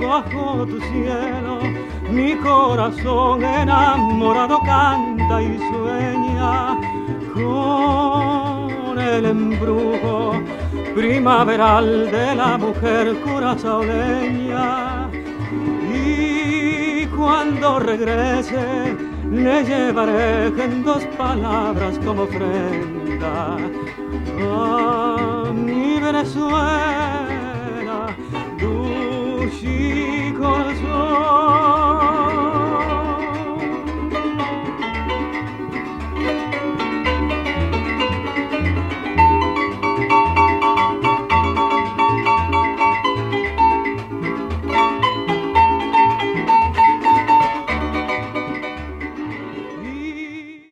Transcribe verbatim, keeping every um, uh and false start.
bajo tu cielo, mi corazón enamorado canta y sueña con el embrujo primaveral de la mujer curazaoleña. Y cuando regrese le llevaré en dos palabras como ofrenda a mi Venezuela, tu